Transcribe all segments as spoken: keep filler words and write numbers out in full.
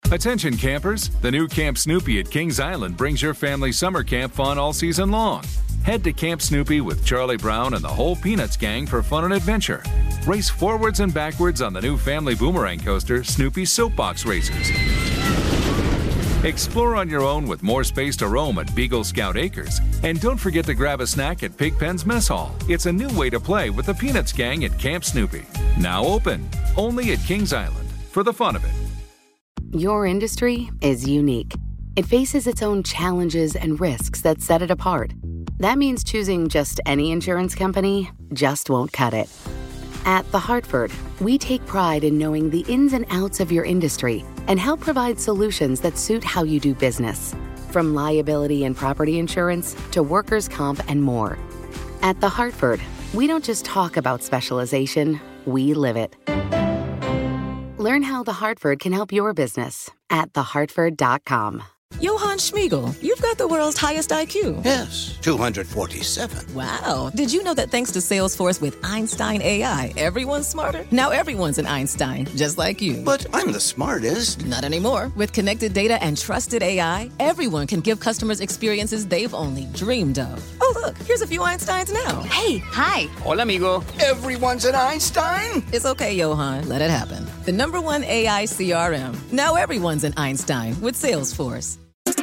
Attention campers, the new Camp Snoopy at Kings Island brings your family summer camp fun all season long. Head to Camp Snoopy with Charlie Brown and the whole Peanuts gang for fun and adventure. Race forwards and backwards on the new family boomerang coaster, Snoopy's Soapbox Racers. Explore on your own with more space to roam at Beagle Scout Acres. And don't forget to grab a snack at Pigpen's Mess Hall. It's a new way to play with the Peanuts gang at Camp Snoopy. Now open, only at Kings Island, for the fun of it. Your industry is unique. It faces its own challenges and risks that set it apart. That means choosing just any insurance company just won't cut it. At The Hartford, we take pride in knowing the ins and outs of your industry and help provide solutions that suit how you do business. From liability and property insurance to workers' comp and more. At The Hartford, we don't just talk about specialization, we live it. Learn how The Hartford can help your business at the hartford dot com. Johann Schmiegel, you've got the world's highest I Q. Yes, two hundred forty-seven. Wow. Did you know that thanks to Salesforce with Einstein A I, everyone's smarter? Now everyone's an Einstein, just like you. But I'm the smartest. Not anymore. With connected data and trusted A I, everyone can give customers experiences they've only dreamed of. Oh, look, here's a few Einsteins now. Hey, hi. Hola, amigo. Everyone's an Einstein? It's okay, Johann. Let it happen. The number one A I C R M. Now everyone's an Einstein with Salesforce.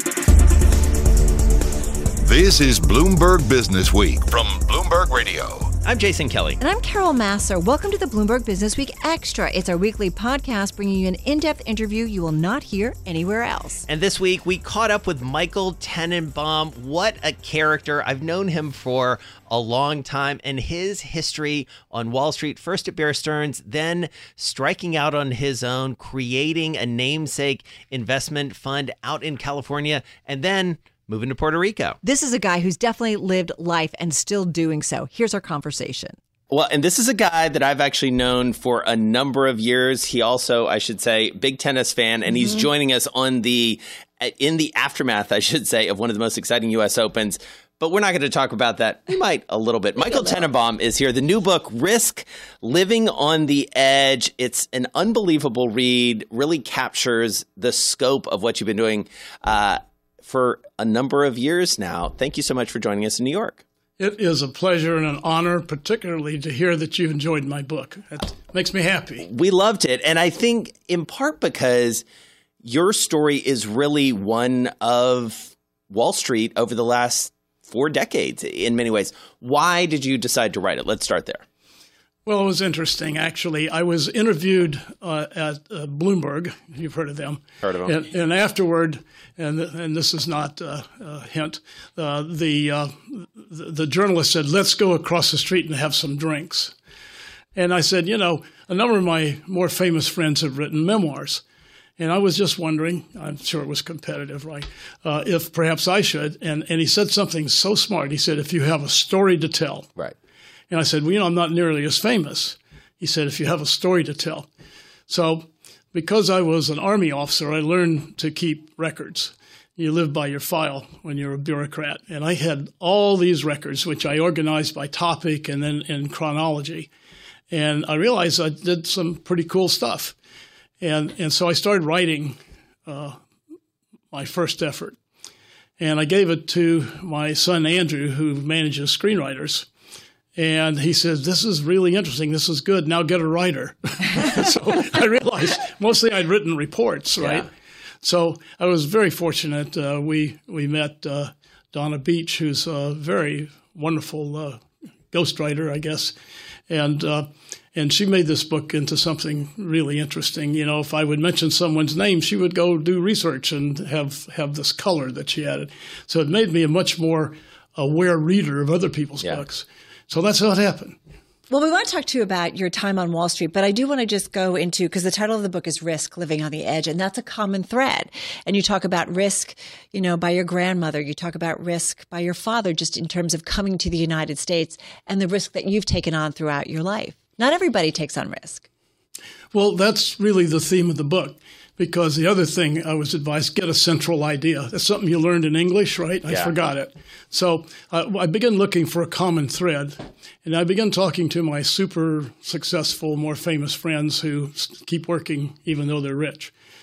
This is Bloomberg Business Week from Bloomberg Radio. I'm Jason Kelly. And I'm Carol Masser. Welcome to the Bloomberg Business Week Extra. It's our weekly podcast bringing you an in-depth interview you will not hear anywhere else. And this week, we caught up with Michael Tenenbaum. What a character. I've known him for a long time, and his history on Wall Street, first at Bear Stearns, then striking out on his own, creating a namesake investment fund out in California, and then moving to Puerto Rico. This is a guy who's definitely lived life and still doing so. Here's our conversation. Well, and this is a guy that I've actually known for a number of years. He also, I should say, big tennis fan, and mm-hmm. he's joining us on the in the aftermath, I should say, of one of the most exciting U S Opens. But we're not going to talk about that. We might a little bit. Michael Tenenbaum is here. The new book, Risk, Living on the Edge. It's an unbelievable read, really captures the scope of what you've been doing uh, for a number of years now. Thank you so much for joining us in New York. It is a pleasure and an honor, particularly to hear that you enjoyed my book. It makes me happy. We loved it. And I think in part because your story is really one of Wall Street over the last four decades in many ways. Why did you decide to write it? Let's start there. Well, it was interesting, actually. I was interviewed uh, at uh, Bloomberg. You've heard of them. Heard of them. And, and afterward, and and this is not uh, a hint, uh, the, uh, the the journalist said, let's go across the street and have some drinks. And I said, you know, a number of my more famous friends have written memoirs. And I was just wondering, I'm sure it was competitive, right, uh, if perhaps I should. And, and he said something so smart. He said, if you have a story to tell. Right. And I said, well, you know, I'm not nearly as famous. He said, if you have a story to tell. So because I was an Army officer, I learned to keep records. You live by your file when you're a bureaucrat. And I had all these records, which I organized by topic and then in chronology. And I realized I did some pretty cool stuff. And and so I started writing uh, my first effort. And I gave it to my son, Andrew, who manages screenwriters. And he says, this is really interesting. This is good. Now get a writer. So I realized mostly I'd written reports, right? Yeah. So I was very fortunate. Uh, we we met uh, Donna Beach, who's a very wonderful uh, ghostwriter, I guess. And uh, and she made this book into something really interesting. You know, if I would mention someone's name, she would go do research and have, have this color that she added. So it made me a much more aware reader of other people's yeah. books. So that's how it happened. Well, we want to talk to you about your time on Wall Street, but I do want to just go into, because the title of the book is Risk, Living on the Edge, and that's a common thread. And you talk about risk, you know, by your grandmother. You talk about risk by your father, just in terms of coming to the United States and the risk that you've taken on throughout your life. Not everybody takes on risk. Well, that's really the theme of the book. Because the other thing I was advised, get a central idea. That's something you learned in English, right? I yeah. forgot it. So uh, I began looking for a common thread. And I began talking to my super successful, more famous friends who keep working even though they're rich.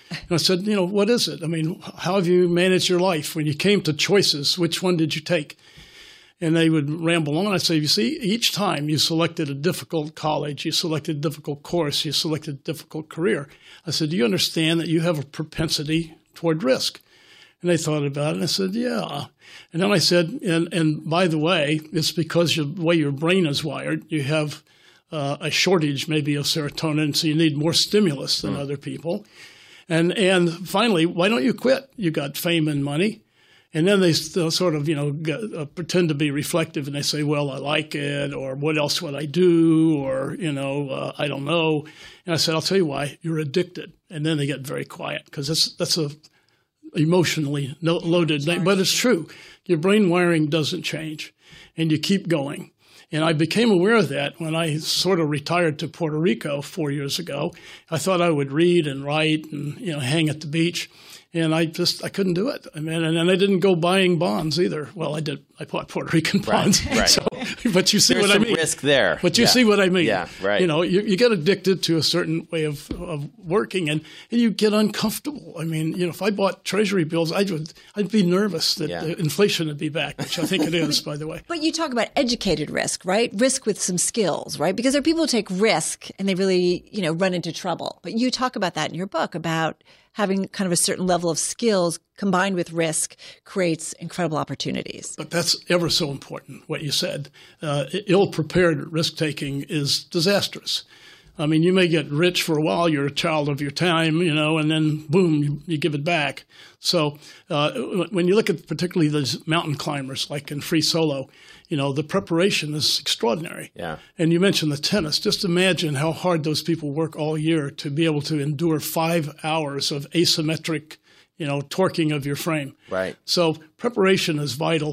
And I said, you know, what is it? I mean, how have you managed your life? When you came to choices, which one did you take? And they would ramble on. I'd say, you see, each time you selected a difficult college, you selected a difficult course, you selected a difficult career. I said, do you understand that you have a propensity toward risk? And they thought about it, and I said, yeah. And then I said, and, and by the way, it's because of the way your brain is wired. You have uh, a shortage maybe of serotonin, so you need more stimulus than mm. other people. And and finally, why don't you quit? You got fame and money. And then they still sort of, you know, get, uh, pretend to be reflective, and they say, well, I like it, or what else would I do, or, you know, uh, I don't know. And I said, I'll tell you why. You're addicted. And then they get very quiet, because that's, that's a emotionally no, loaded thing. But it's true. Your brain wiring doesn't change, and you keep going. And I became aware of that when I sort of retired to Puerto Rico four years ago. I thought I would read and write and, you know, hang at the beach. And I just, I couldn't do it. I mean, and, and I didn't go buying bonds either. Well, I did. I bought Puerto Rican bonds. Right, right. So, but you see There's what I mean. There's some risk there. But you yeah. see what I mean. Yeah, right. You know, you, you get addicted to a certain way of, of working, and, and you get uncomfortable. I mean, you know, if I bought Treasury bills, I would, I'd be nervous that yeah. the inflation would be back, which I think it is, by the way. But you talk about educated risk, right? Risk with some skills, right? Because there are people who take risk and they really, you know, run into trouble. But you talk about that in your book, about having kind of a certain level of skills combined with risk creates incredible opportunities. But that's ever so important, what you said. Uh, ill-prepared risk-taking is disastrous. I mean, you may get rich for a while. You're a child of your time, you know, and then, boom, you, you give it back. So uh, when you look at particularly those mountain climbers, like in Free Solo, you know, the preparation is extraordinary. Yeah. And you mentioned the tennis. Just imagine how hard those people work all year to be able to endure five hours of asymmetric, you know, torquing of your frame. Right. So preparation is vital.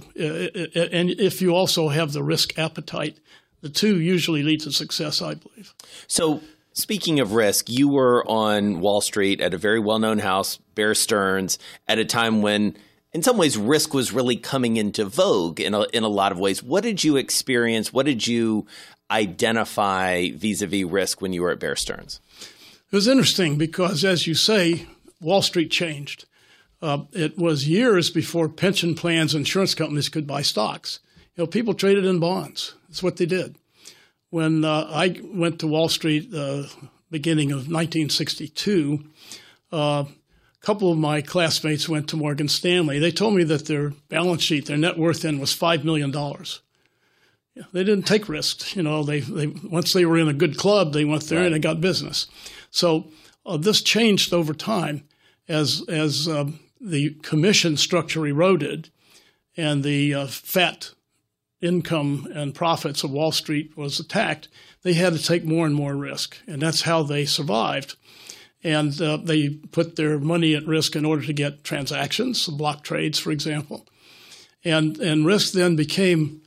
And if you also have the risk appetite, the two usually lead to success, I believe. So speaking of risk, you were on Wall Street at a very well-known house, Bear Stearns, at a time when, in some ways, risk was really coming into vogue in a, in a lot of ways. What did you experience? What did you identify vis-a-vis risk when you were at Bear Stearns? It was interesting because, as you say, Wall Street changed. Uh, it was years before pension plans, insurance companies could buy stocks. You know, people traded in bonds. That's what they did. When uh, I went to Wall Street, uh, beginning of nineteen sixty-two, uh, a couple of my classmates went to Morgan Stanley. They told me that their balance sheet, their net worth then was five million dollars. Yeah, they didn't take risks. You know, they, they once they were in a good club, they went there right. and they got business. So uh, this changed over time as as uh, the commission structure eroded and the uh, fat income and profits of Wall Street was attacked. They had to take more and more risk, and that's how they survived. And uh, they put their money at risk in order to get transactions, block trades, for example. And and risk then became,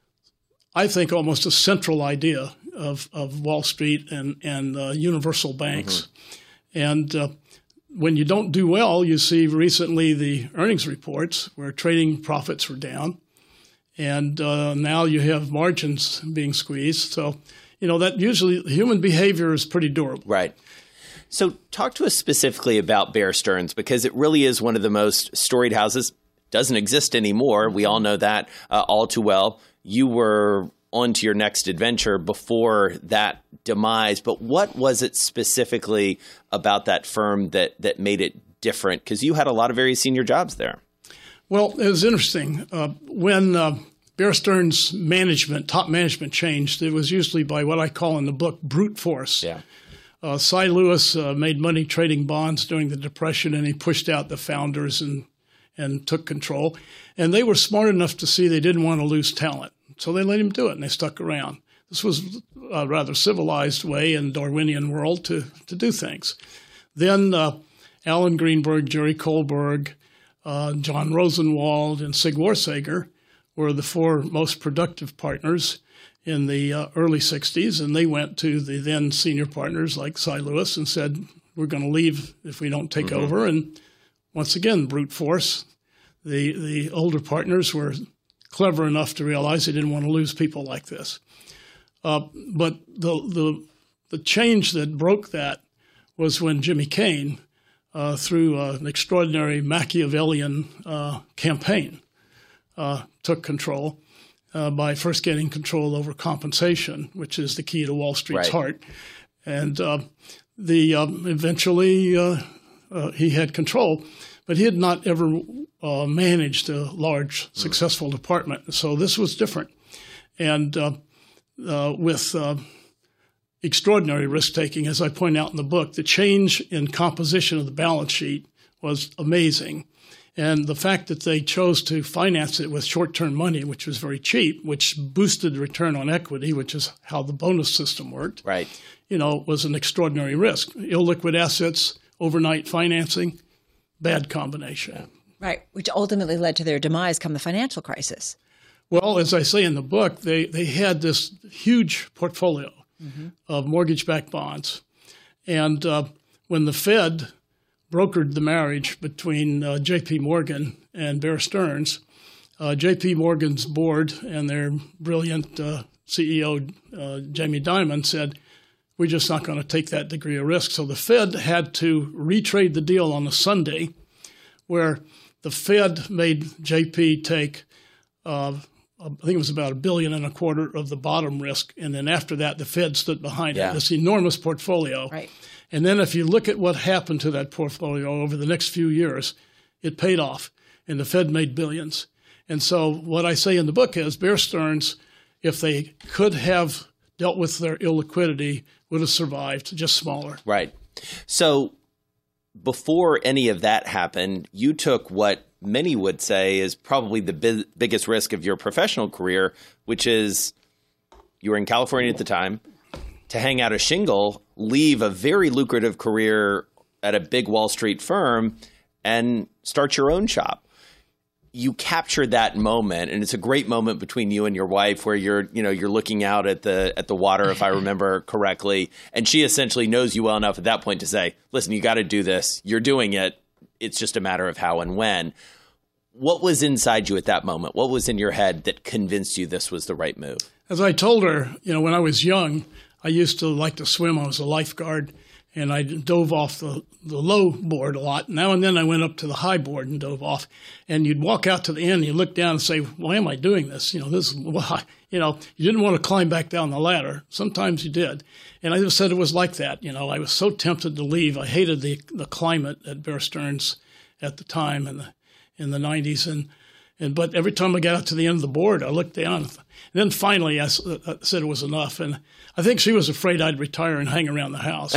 I think, almost a central idea of, of Wall Street and, and uh, universal banks. Mm-hmm. And uh, when you don't do well, you see recently the earnings reports where trading profits were down. And uh, now you have margins being squeezed. So, you know, that usually human behavior is pretty durable. Right. So talk to us specifically about Bear Stearns, because it really is one of the most storied houses. Doesn't exist anymore. We all know that uh, all too well. You were on to your next adventure before that demise. But what was it specifically about that firm that, that made it different? Because you had a lot of very senior jobs there. Well, it was interesting. Uh, when uh, Bear Stearns management, top management changed, it was usually by what I call in the book brute force. Yeah. Uh, Cy Lewis uh, made money trading bonds during the Depression, and he pushed out the founders and and took control. And they were smart enough to see they didn't want to lose talent, so they let him do it, and they stuck around. This was a rather civilized way in Darwinian world to, to do things. Then uh, Alan Greenberg, Jerry Kohlberg, Uh, John Rosenwald and Sig Warsager were the four most productive partners in the uh, early sixties, and they went to the then senior partners like Cy Lewis and said, we're going to leave if we don't take mm-hmm. over. And once again, brute force. The, the older partners were clever enough to realize they didn't want to lose people like this. Uh, but the, the, the change that broke that was when Jimmy Kane uh, through uh, an extraordinary Machiavellian uh, campaign, uh, took control uh, by first getting control over compensation, which is the key to Wall Street's right. heart. And uh, the um, eventually uh, uh, he had control, but he had not ever uh, managed a large, successful department. So this was different. And uh, uh, with uh, extraordinary risk-taking, as I point out in the book, the change in composition of the balance sheet was amazing. And the fact that they chose to finance it with short-term money, which was very cheap, which boosted return on equity, which is how the bonus system worked, right. you know, was an extraordinary risk. Illiquid assets, overnight financing, bad combination. Right, which ultimately led to their demise come the financial crisis. Well, as I say in the book, they, they had this huge portfolio mm-hmm. of mortgage-backed bonds. And uh, when the Fed brokered the marriage between uh, J P. Morgan and Bear Stearns, uh, J P. Morgan's board and their brilliant uh, C E O, uh, Jamie Dimon, said, we're just not going to take that degree of risk. So the Fed had to retrade the deal on a Sunday where the Fed made J P take, uh, I think it was about a billion and a quarter of the bottom risk. And then after that, the Fed stood behind yeah. it, this enormous portfolio. Right. And then if you look at what happened to that portfolio over the next few years, it paid off, and the Fed made billions. And so what I say in the book is Bear Stearns, if they could have dealt with their illiquidity, would have survived, just smaller. Right. So before any of that happened, you took what many would say is probably the bi- biggest risk of your professional career, which is you were in California at the time, to hang out a shingle, leave a very lucrative career at a big Wall Street firm, and start your own shop. You captured that moment, and it's a great moment between you and your wife where you're, you know, you're looking out at the at the water, if I remember correctly, and she essentially knows you well enough at that point to say, listen, you got to do this. You're doing it. It's just a matter of how and when. What was inside you at that moment? What was in your head that convinced you this was the right move? As I told her, you know, when I was young, I used to like to swim. I was a lifeguard, and I dove off the, the low board a lot. Now and then I went up to the high board and dove off. And you'd walk out to the end, and you look down and say, why am I doing this? You know, this is why. You know, you didn't want to climb back down the ladder. Sometimes you did. And I just said it was like that. You know, I was so tempted to leave. I hated the, the climate at Bear Stearns at the time in the in the nineties. And, and but every time I got out to the end of the board, I looked down. And then finally I, I said it was enough. And I think she was afraid I'd retire and hang around the house.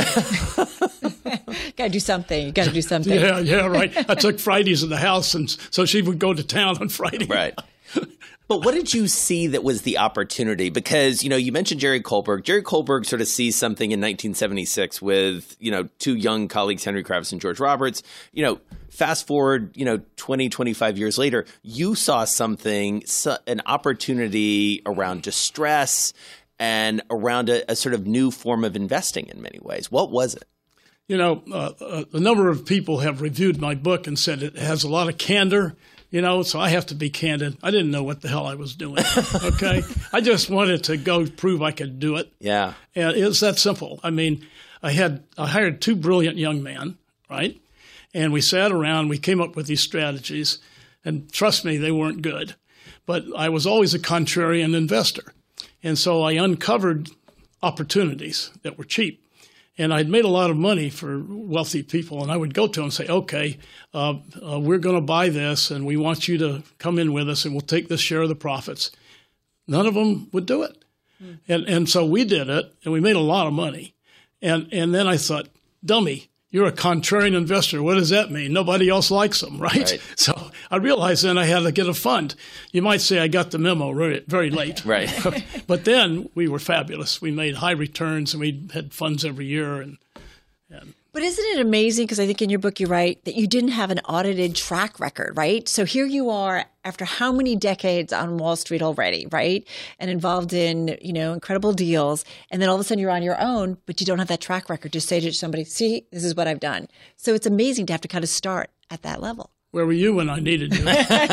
Got to do something. You got to do something. Yeah, yeah, right. I took Fridays in the house, and so she would go to town on Friday. Right. But what did you see that was the opportunity? Because, you know, you mentioned Jerry Kohlberg. Jerry Kohlberg sort of sees something in nineteen seventy-six with, you know, two young colleagues, Henry Kravis and George Roberts. You know, fast forward, you know, twenty, twenty-five years later, you saw something, an opportunity around distress and around a, a sort of new form of investing in many ways. What was it? You know, uh, a number of people have reviewed my book and said it has a lot of candor. You know, so I have to be candid. I didn't know what the hell I was doing, okay? I just wanted to go prove I could do it. Yeah. And it's that simple. I mean, I had I hired two brilliant young men, right? And we sat around, we came up with these strategies, and trust me, they weren't good. But I was always a contrarian investor. And so I uncovered opportunities that were cheap. And I'd made a lot of money for wealthy people, and I would go to them and say, okay, uh, uh, we're going to buy this, and we want you to come in with us, and we'll take this share of the profits. None of them would do it. Mm. And and so we did it, and we made a lot of money. And and then I thought, dummy, you're a contrarian investor. What does that mean? Nobody else likes them, right? right? So I realized then I had to get a fund. You might say I got the memo very, very late. Right. But then we were fabulous. We made high returns, and we had funds every year. And, and But isn't it amazing, because I think in your book you write that you didn't have an audited track record, right? So here you are after how many decades on Wall Street already, right? And involved in, you know, incredible deals. And then all of a sudden you're on your own, but you don't have that track record to say to somebody, see, this is what I've done. So it's amazing to have to kind of start at that level. Where were you when I needed you?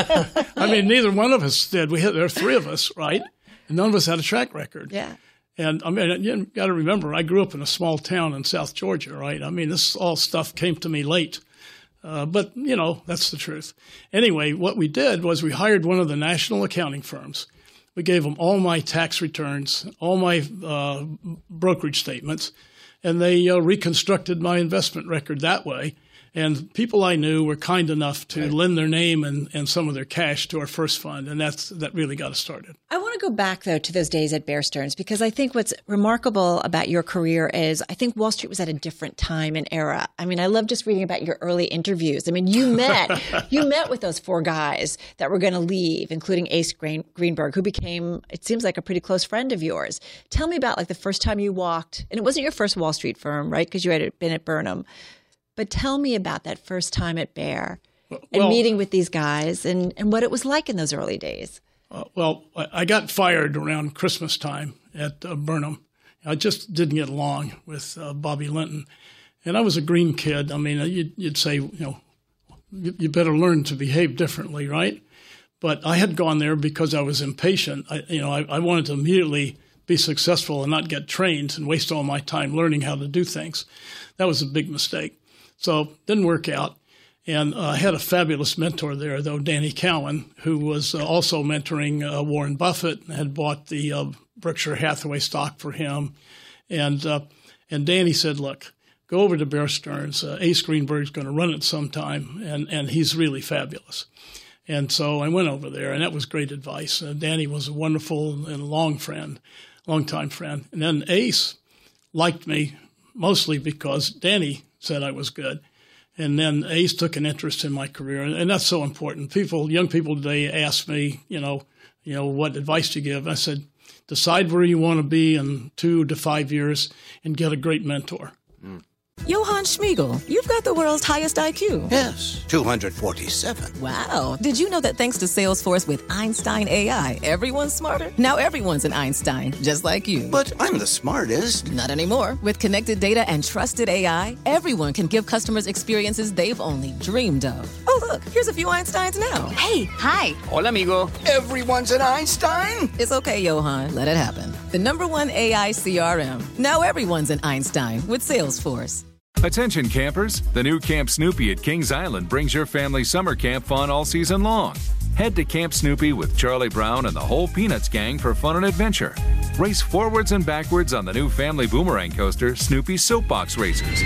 I mean, neither one of us did. We had, there were three of us, right? And none of us had a track record. Yeah. And I mean, you got to remember, I grew up in a small town in South Georgia, right? I mean, this all stuff came to me late. Uh, but, you know, that's the truth. Anyway, what we did was we hired one of the national accounting firms. We gave them all my tax returns, all my uh, brokerage statements, and they uh, reconstructed my investment record that way. And people I knew were kind enough to right. lend their name and, and some of their cash to our first fund, and that's that really got us started. I want to go back, though, to those days at Bear Stearns, because I think what's remarkable about your career is I think Wall Street was at a different time and era. I mean, I love just reading about your early interviews. I mean, you met you met with those four guys that were going to leave, including Ace Green, Greenberg, who became, it seems like, a pretty close friend of yours. Tell me about like the first time you walked, and it wasn't your first Wall Street firm, right? Because you had been at Burnham. But tell me about that first time at Bear and well, meeting with these guys and, and what it was like in those early days. Uh, well, I got fired around Christmas time at uh, Burnham. I just didn't get along with uh, Bobby Linton. And I was a green kid. I mean, you'd, you'd say, you know, you, you better learn to behave differently, right? But I had gone there because I was impatient. I, you know, I, I wanted to immediately be successful and not get trained and waste all my time learning how to do things. That was a big mistake. So didn't work out. And uh, I had a fabulous mentor there, though, Danny Cowan, who was uh, also mentoring uh, Warren Buffett and had bought the uh, Berkshire Hathaway stock for him. And uh, and Danny said, look, go over to Bear Stearns. Uh, Ace Greenberg's going to run it sometime, and, and he's really fabulous. And so I went over there, and that was great advice. Uh, Danny was a wonderful and long friend, long-time friend. And then Ace liked me mostly because Danny said I was good. And then Ace took an interest in my career, and that's so important. People, young people today ask me, you know, you know, what advice to give. I said, decide where you want to be in two to five years and get a great mentor. Mm. Johann Schmiegel, you've got the world's highest I Q. Yes, two hundred forty-seven. Wow. Did you know that thanks to Salesforce with Einstein A I, everyone's smarter? Now everyone's an Einstein, just like you. But I'm the smartest. Not anymore. With connected data and trusted A I, everyone can give customers experiences they've only dreamed of. Oh, look, here's a few Einsteins now. Hey, hi. Hola, amigo. Everyone's an Einstein? It's okay, Johann. Let it happen. The number one A I C R M. Now everyone's an Einstein with Salesforce. Attention campers, the new Camp Snoopy at Kings Island brings your family summer camp fun all season long. Head to Camp Snoopy with Charlie Brown and the whole Peanuts gang for fun and adventure. Race forwards and backwards on the new family boomerang coaster, Snoopy Soapbox Racers.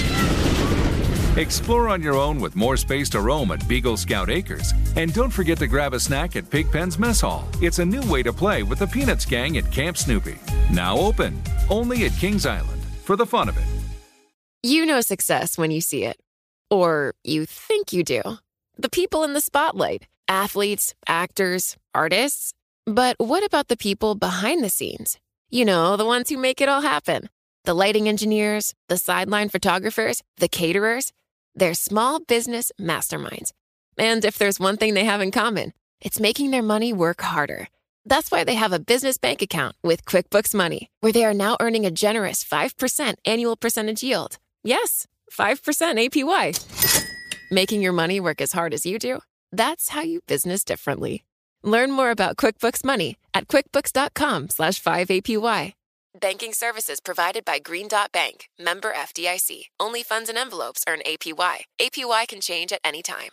Explore on your own with more space to roam at Beagle Scout Acres. And don't forget to grab a snack at Pigpen's Mess Hall. It's a new way to play with the Peanuts gang at Camp Snoopy. Now open, only at Kings Island, for the fun of it. You know success when you see it. Or you think you do. The people in the spotlight. Athletes, actors, artists. But what about the people behind the scenes? You know, the ones who make it all happen. The lighting engineers, the sideline photographers, the caterers. They're small business masterminds. And if there's one thing they have in common, it's making their money work harder. That's why they have a business bank account with QuickBooks Money, where they are now earning a generous five percent annual percentage yield. Yes, five percent A P Y. Making your money work as hard as you do? That's how you business differently. Learn more about QuickBooks Money at quickbooks.com slash 5APY. Banking services provided by Green Dot Bank, member F D I C. Only funds and envelopes earn A P Y. A P Y can change at any time.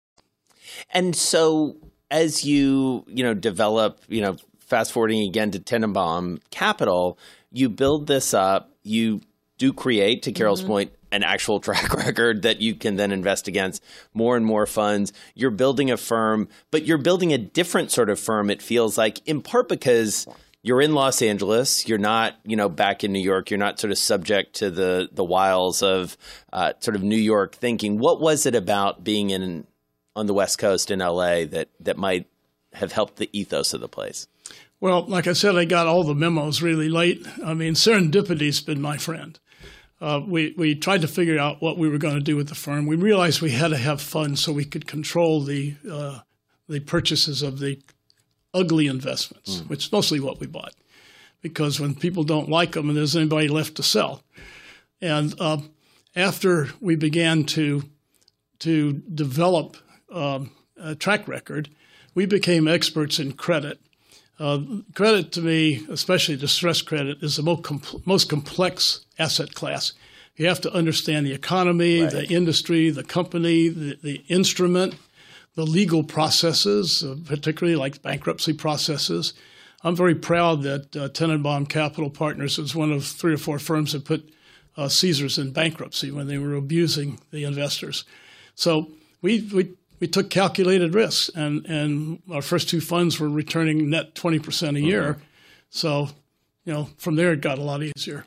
And so as you, you know, develop, you know, fast forwarding again to Tenenbaum Capital, you build this up, you do create, to Carol's mm-hmm. point, an actual track record that you can then invest against more and more funds. You're building a firm, but you're building a different sort of firm, it feels like, in part because you're in Los Angeles. You're not, you know, back in New York. You're not sort of subject to the the wiles of uh, sort of New York thinking. What was it about being in on the West Coast in L A that that might have helped the ethos of the place? Well, like I said, I got all the memos really late. I mean, serendipity's been my friend. Uh, we, we tried to figure out what we were going to do with the firm. We realized we had to have fun so we could control the uh, the purchases of the ugly investments, mm. which is mostly what we bought. Because when people don't like them, and there's anybody left to sell. And uh, after we began to to develop um, a track record, we became experts in credit. Uh, credit to me, especially distressed credit, is the most, compl- most complex asset class You have to understand the economy, right. the industry, the company, the, the instrument, the legal processes, uh, particularly like bankruptcy processes. I'm very proud that uh, Tenenbaum Capital Partners is one of three or four firms that put uh, Caesars in bankruptcy when they were abusing the investors. So we we, we took calculated risks, and, and our first two funds were returning net twenty percent a year. Mm-hmm. So, you know, from there it got a lot easier.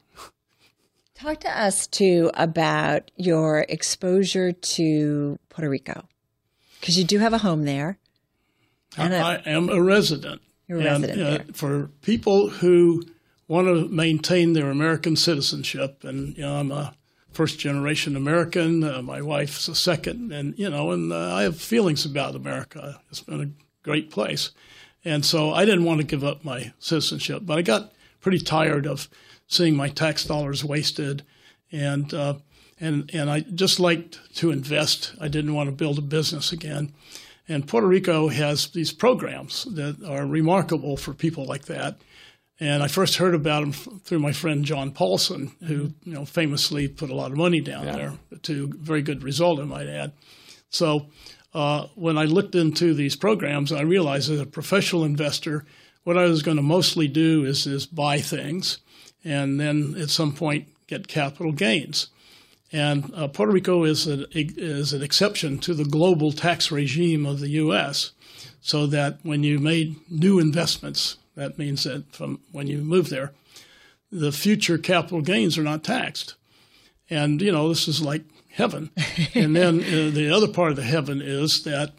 Talk to us, too, about your exposure to Puerto Rico, because you do have a home there. And I, I am a resident. You're a and, resident uh, there. For people who want to maintain their American citizenship, and, you know, I'm a first-generation American. Uh, my wife's a second. And, you know, and uh, I have feelings about America. It's been a great place. And so I didn't want to give up my citizenship. But I got pretty tired of seeing my tax dollars wasted. And uh, and and I just liked to invest. I didn't want to build a business again. And Puerto Rico has these programs that are remarkable for people like that. And I first heard about them through my friend John Paulson, who, you know, famously put a lot of money down yeah. there to very good result, I might add. So uh, when I looked into these programs, I realized as a professional investor, what I was going to mostly do is, is buy things and then at some point get capital gains. And uh, Puerto Rico is, a, is an exception to the global tax regime of the U S, so that when you made new investments, that means that from when you move there, the future capital gains are not taxed. And, you know, this is like heaven. And then uh, the other part of the heaven is that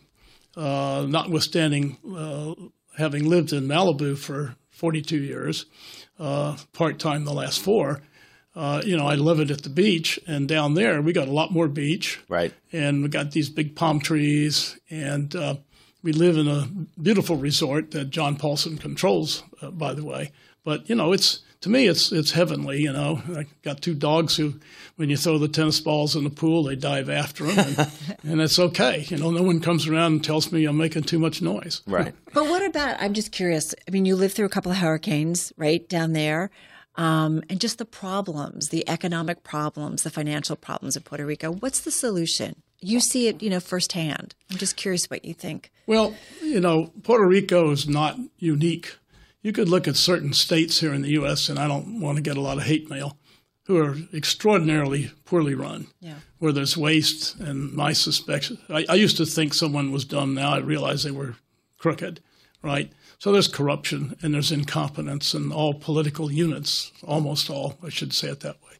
uh, notwithstanding uh, having lived in Malibu for forty-two years, uh, part-time the last four, Uh, you know, I live it at the beach, and down there we got a lot more beach. Right. And we got these big palm trees, and uh, we live in a beautiful resort that John Paulson controls, uh, by the way. But, you know, it's to me, it's it's heavenly, you know. I got two dogs who, when you throw the tennis balls in the pool, they dive after them, and, and it's okay. You know, no one comes around and tells me I'm making too much noise. Right. But what about, I'm just curious, I mean, you lived through a couple of hurricanes, right, down there. Um, and just the problems, the economic problems, the financial problems of Puerto Rico. What's the solution? You see it, you know, firsthand. I'm just curious what you think. Well, you know, Puerto Rico is not unique. You could look at certain states here in the U S, and I don't want to get a lot of hate mail, who are extraordinarily poorly run, yeah. where there's waste. And my suspicion, I, I used to think someone was dumb. Now I realize they were crooked, right? So there's corruption and there's incompetence in all political units, almost all, I should say it that way.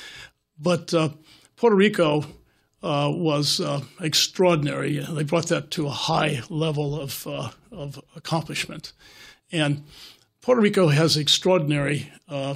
But uh, Puerto Rico uh, was uh, extraordinary. They brought that to a high level of, uh, of accomplishment. And Puerto Rico has extraordinary uh,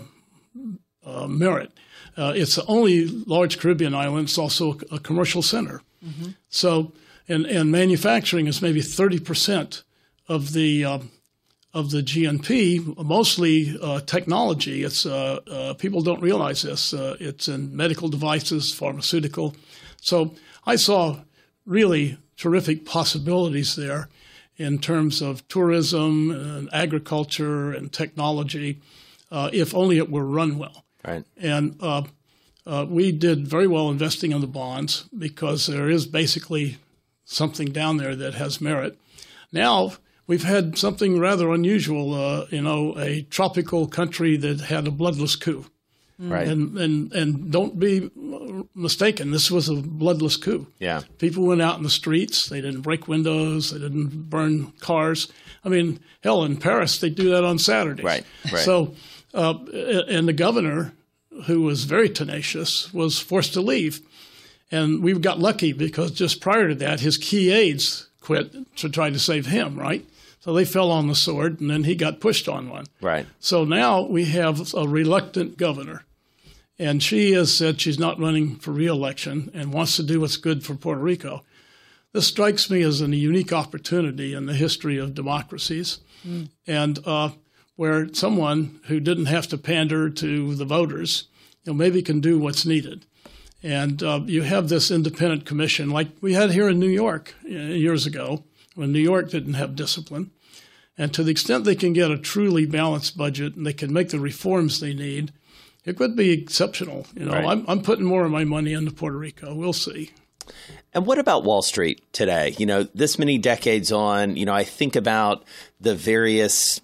uh, merit. Uh, it's the only large Caribbean island. It's also a commercial center. Mm-hmm. So, and, and manufacturing is maybe thirty percent of the uh, of the G N P, mostly uh, technology. It's uh, uh, people don't realize this. Uh, it's in medical devices, pharmaceutical. So I saw really terrific possibilities there in terms of tourism and agriculture and technology, uh, if only it were run well. Right. And uh, uh, we did very well investing in the bonds because there is basically something down there that has merit. Now, we've had something rather unusual, uh, you know, a tropical country that had a bloodless coup. Right. And, and and don't be mistaken, this was a bloodless coup. Yeah. People went out in the streets. They didn't break windows. They didn't burn cars. I mean, hell, in Paris, they do that on Saturdays. Right, right. So, uh, and the governor, who was very tenacious, was forced to leave. And we got lucky because just prior to that, his key aides quit to try to save him, right? So they fell on the sword, and then he got pushed on one. Right. So now we have a reluctant governor, and she has said she's not running for re-election and wants to do what's good for Puerto Rico. This strikes me as a unique opportunity in the history of democracies, mm. and uh, where someone who didn't have to pander to the voters, you know, maybe can do what's needed. And uh, you have this independent commission like we had here in New York years ago when New York didn't have discipline. And to the extent they can get a truly balanced budget and they can make the reforms they need, It could be exceptional. You know, Right. I'm, I'm putting more of my money into Puerto Rico. We'll see. And what about Wall Street today? You know, this many decades on, you know, I think about the various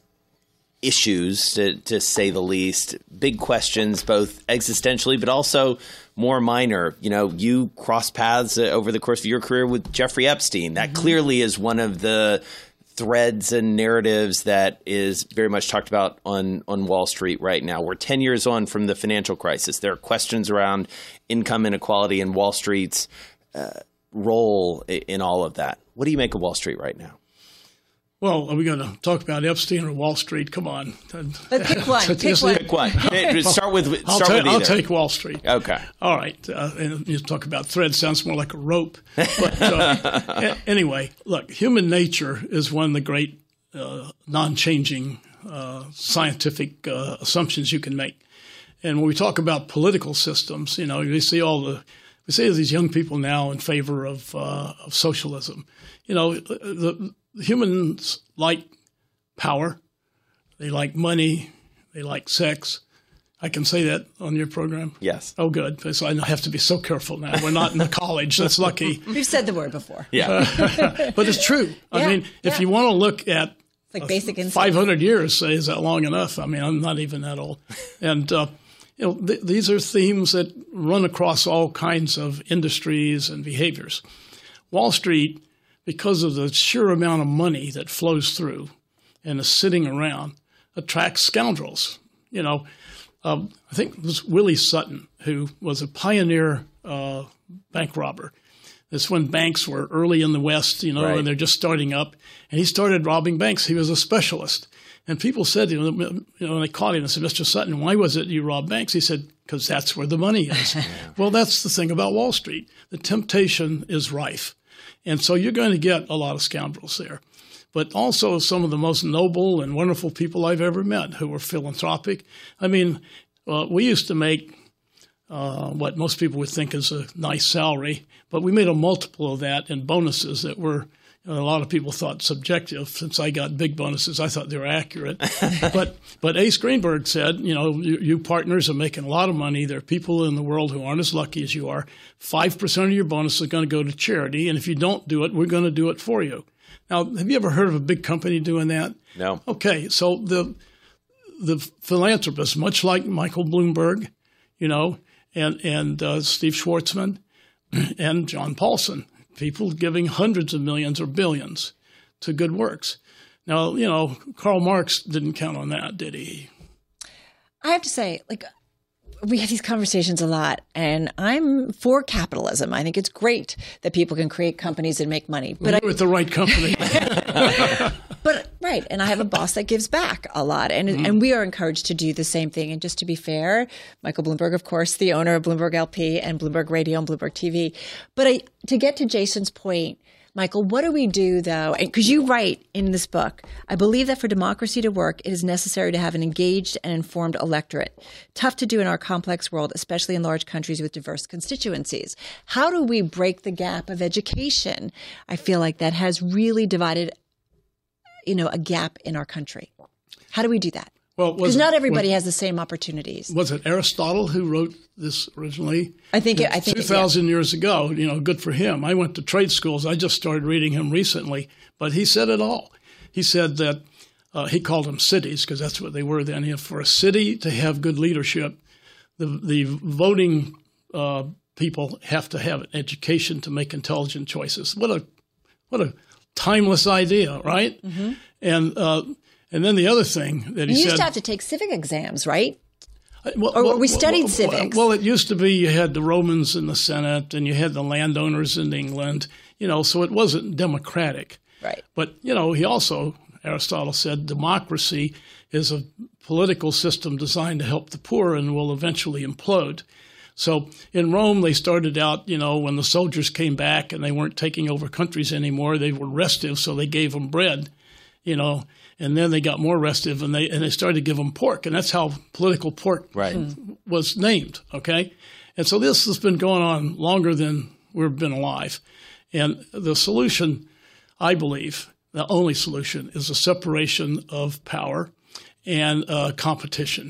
issues, to, to say the least, big questions, both existentially, but also more minor. You know, you cross paths uh, over the course of your career with Jeffrey Epstein. That mm-hmm. clearly is one of the threads and narratives that is very much talked about on, on Wall Street right now. We're ten years on from the financial crisis. There are questions around income inequality and Wall Street's uh, role in all of that. What do you make of Wall Street right now? Well, are we going to talk about Epstein or Wall Street? Come on. Let's pick one. Pick one. Pick one. Start with, start I'll, ta- with either. I'll take Wall Street. Okay. All right. Uh, and you talk about thread, sounds more like a rope. But uh, a- anyway, look, human nature is one of the great uh, non-changing uh, scientific uh, assumptions you can make. And when we talk about political systems, you know, we see all the we see these young people now in favor of, uh, of socialism. You know, the humans like power, they like money, they like sex. I can say that on your program? Yes. Oh, good. Because I have to be so careful now. We're not in the college. That's lucky. We've said the word before. Yeah. Uh, but it's true. I yeah, mean, yeah. if you want to look at it's like basic uh, insight. five hundred years, say, is that long enough? I mean, I'm not even that old. And, uh, you know, th- these are themes that run across all kinds of industries and behaviors. Wall Street, because of the sheer amount of money that flows through and is sitting around, attracts scoundrels. You know, um, I think it was Willie Sutton, who was a pioneer uh, bank robber. It's when banks were early in the West, you know, right. and they're just starting up. And he started robbing banks. He was a specialist. And people said, you know, you know when they caught him, they said, Mister Sutton, why was it you robbed banks? He said, because that's where the money is. Yeah. Well, that's the thing about Wall Street. The temptation is rife. And so you're going to get a lot of scoundrels there. But also some of the most noble and wonderful people I've ever met who were philanthropic. I mean, uh, we used to make uh, what most people would think is a nice salary, but we made a multiple of that in bonuses that were, you know, a lot of people thought subjective. Since I got big bonuses, I thought they were accurate. but but Ace Greenberg said, you know, you, you partners are making a lot of money. There are people in the world who aren't as lucky as you are. five percent of your bonus is going to go to charity, and if you don't do it, we're going to do it for you. Now, have you ever heard of a big company doing that? No. Okay, so the the philanthropists, much like Michael Bloomberg, you know, and, and uh, Steve Schwarzman and John Paulson, people giving hundreds of millions or billions to good works. Now, you know, Karl Marx didn't count on that, did he? I have to say, like, we have these conversations a lot, and I'm for capitalism. I think it's great that people can create companies and make money. But You're I, with the right company. But right, and I have a boss that gives back a lot, and mm-hmm. and we are encouraged to do the same thing. And just to be fair, Michael Bloomberg, of course, the owner of Bloomberg L P and Bloomberg Radio and Bloomberg T V. But I, to get to Jason's point, Michael, what do we do though? Because you write in this book, I believe that for democracy to work, it is necessary to have an engaged and informed electorate. Tough to do in our complex world, especially in large countries with diverse constituencies. How do we break the gap of education? I feel like that has really divided, you know, a gap in our country. How do we do that? Well, because not everybody was, has the same opportunities. Was it Aristotle who wrote this originally? I think it, I think two thousand yeah. years ago. You know, good for him. I went to trade schools. I just started reading him recently, but he said it all. He said that uh, he called them cities because that's what they were then. You know, for a city to have good leadership, the the voting uh, people have to have an education to make intelligent choices. What a what a timeless idea, right? Mm-hmm. And uh, And then the other thing that he you said— used to have to take civic exams, right? Well, or well, we studied well, civics. Well, it used to be you had the Romans in the Senate and you had the landowners in England, you know, so it wasn't democratic. Right. But, you know, he also, Aristotle said, democracy is a political system designed to help the poor and will eventually implode. So in Rome, they started out, you know, when the soldiers came back and they weren't taking over countries anymore, they were restive, so they gave them bread, you know. And then they got more restive, and they and they started to give them pork, and that's how political pork right. was named. Okay, and so this has been going on longer than we've been alive, and the solution, I believe, the only solution is a separation of power and uh, competition.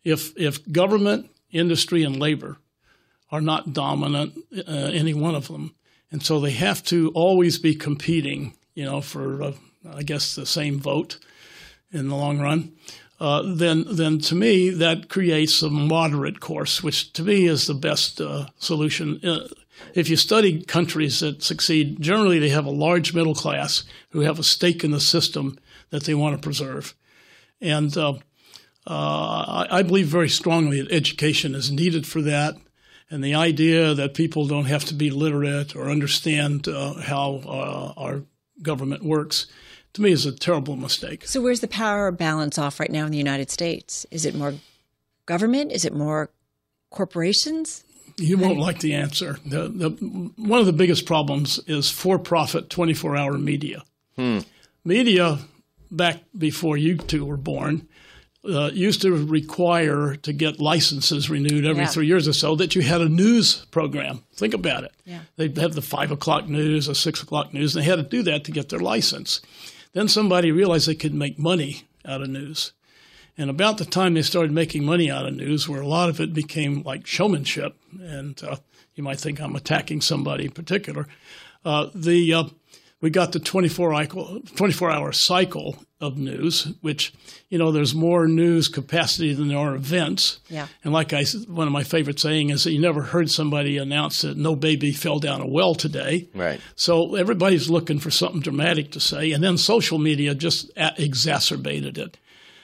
if if government, industry, and labor are not dominant, uh, any one of them, and so they have to always be competing, you know, for uh, I guess the same vote in the long run. Uh, then, then to me that creates a moderate course, which to me is the best uh, solution. Uh, if you study countries that succeed, generally they have a large middle class who have a stake in the system that they want to preserve, and uh, uh, I, I believe very strongly that education is needed for that. And the idea that people don't have to be literate or understand uh, how uh, our government works, to me, is a terrible mistake. So where's the power balance off right now in the United States? Is it more government? Is it more corporations? You won't like the answer. The, the, one of the biggest problems is for-profit twenty-four hour media. Hmm. Media, back before you two were born, Uh, used to require to get licenses renewed every yeah. three years or so that you had a news program. Think about it. Yeah. They'd have the five o'clock news or six o'clock news, and they had to do that to get their license. Then somebody realized they could make money out of news. And about the time they started making money out of news, where a lot of it became like showmanship, and uh, you might think I'm attacking somebody in particular, uh, the uh, we got the twenty-four hour cycle of news, which, you know, there's more news capacity than there are events. Yeah. And like I said, one of my favorite saying is that you never heard somebody announce that no baby fell down a well today. Right. So everybody's looking for something dramatic to say. And then social media just a- exacerbated it.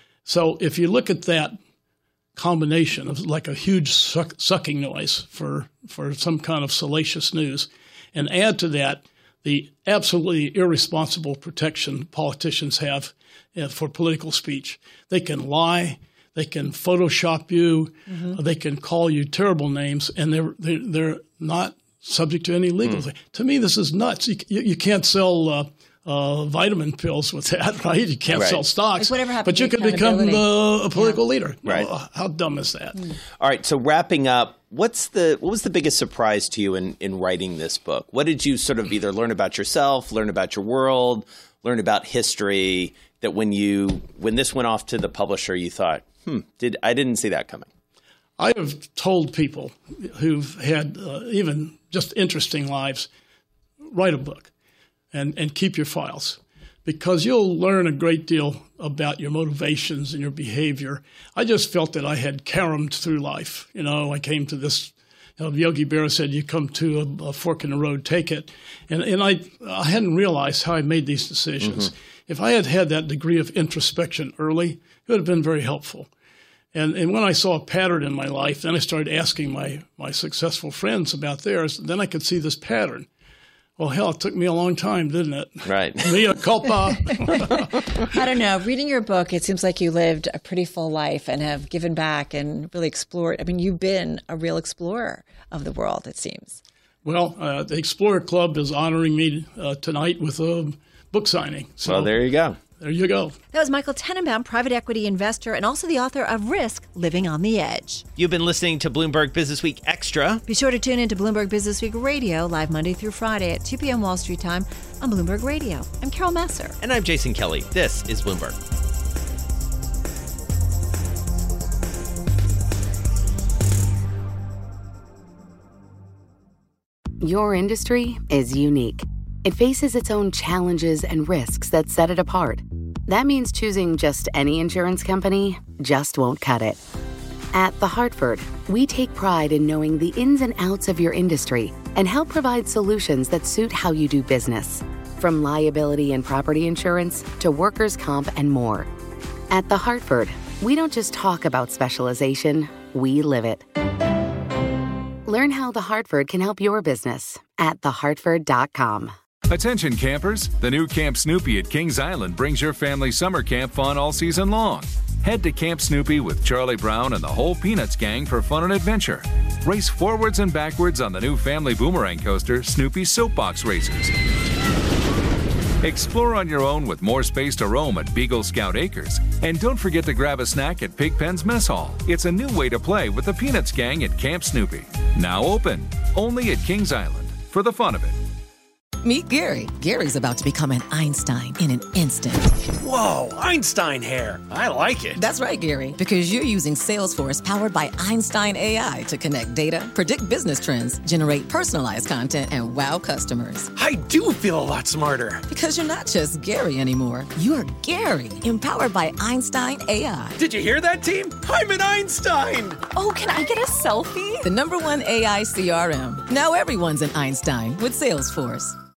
So if you look at that combination of like a huge suck, sucking noise for, for some kind of salacious news, and add to that the absolutely irresponsible protection politicians have uh, for political speech. They can lie, they can Photoshop you, mm-hmm. they can call you terrible names, and they're they're, they're not subject to any legal mm. thing. To me, this is nuts. You, you, you can't sell uh, uh, vitamin pills with that, right? You can't right. sell stocks, like whatever but you can become uh, a political yeah. leader. Right. Uh, how dumb is that? Mm. All right. So wrapping up, what's the what was the biggest surprise to you in, in writing this book? What did you sort of either learn about yourself, learn about your world, learn about history that when you when this went off to the publisher, you thought, hmm, did I didn't see that coming? I have told people who've had uh, even just interesting lives, write a book and, and keep your files, because you'll learn a great deal about your motivations and your behavior. I just felt that I had caromed through life. You know, I came to this, you know, Yogi Berra said, you come to a, a fork in the road, take it. And, and I, I hadn't realized how I made these decisions. Mm-hmm. If I had had that degree of introspection early, it would have been very helpful. And, and when I saw a pattern in my life, then I started asking my, my successful friends about theirs. Then I could see this pattern. Well, hell, it took me a long time, didn't it? Right. Mea culpa. I don't know. Reading your book, it seems like you lived a pretty full life and have given back and really explored. I mean, you've been a real explorer of the world, it seems. Well, uh, the Explorer Club is honoring me uh, tonight with a book signing. So well, there you go. There you go. That was Michael Tenenbaum, private equity investor and also the author of Risk, Living on the Edge. You've been listening to Bloomberg Business Week Extra. Be sure to tune in to Bloomberg Business Week Radio, live Monday through Friday at two p.m. Wall Street time on Bloomberg Radio. I'm Carol Massar. And I'm Jason Kelly. This is Bloomberg. Your industry is unique. It faces its own challenges and risks that set it apart. That means choosing just any insurance company just won't cut it. At The Hartford, we take pride in knowing the ins and outs of your industry and help provide solutions that suit how you do business. From liability and property insurance to workers' comp and more. At The Hartford, we don't just talk about specialization, we live it. Learn how The Hartford can help your business at the hartford dot com. Attention campers, the new Camp Snoopy at Kings Island brings your family summer camp fun all season long. Head to Camp Snoopy with Charlie Brown and the whole Peanuts gang for fun and adventure. Race forwards and backwards on the new family boomerang coaster, Snoopy Soapbox Racers. Explore on your own with more space to roam at Beagle Scout Acres. And don't forget to grab a snack at Pigpen's Mess Hall. It's a new way to play with the Peanuts gang at Camp Snoopy. Now open, only at Kings Island, for the fun of it. Meet Gary. Gary's about to become an Einstein in an instant. Whoa, Einstein hair. I like it. That's right, Gary, because you're using Salesforce powered by Einstein A I to connect data, predict business trends, generate personalized content, and wow customers. I do feel a lot smarter. Because you're not just Gary anymore. You're Gary, empowered by Einstein A I. Did you hear that, team? I'm an Einstein. Oh, can I get a selfie? The number one A I C R M. Now everyone's an Einstein with Salesforce.